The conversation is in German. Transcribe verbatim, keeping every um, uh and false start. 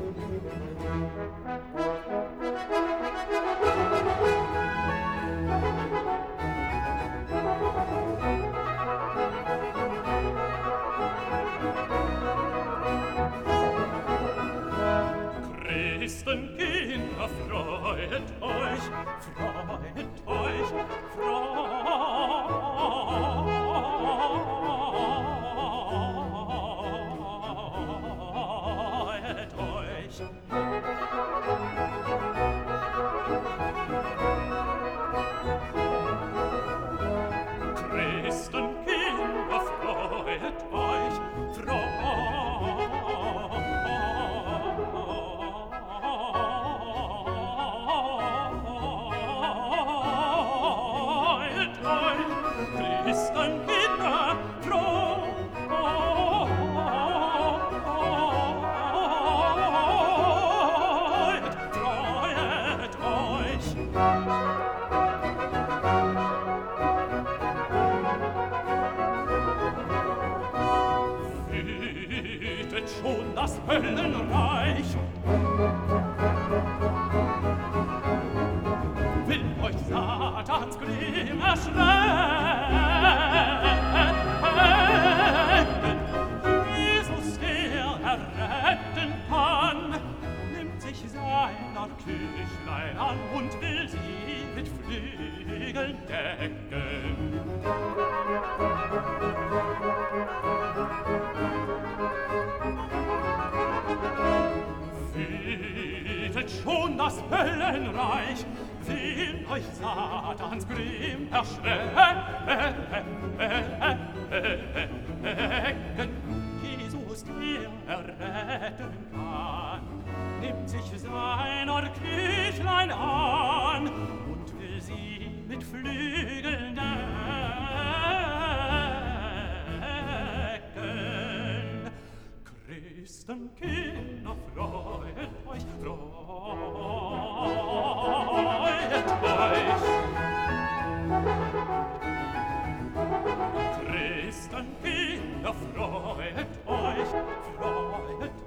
Christenkinder, freut euch, freut euch, freut euch. Christenkinder, freut euch, freut euch, Christenkinder, freut, freut euch. Wütet schon das Höllenreich, will euch Satans Grimm erschrecken. Jesus, der erretten kann, nimmt sich seiner Kirchlein an und will sie mit Flügeln decken. Wütet schon das Höllenreich, will euch Satans Grimm erschrecken. Jesus, der erretten kann, nimmt sich seiner Kirchlein an und will sie mit Flügeln decken. Christenkinder, freut euch, freut euch. Christenkinder, freut euch, freut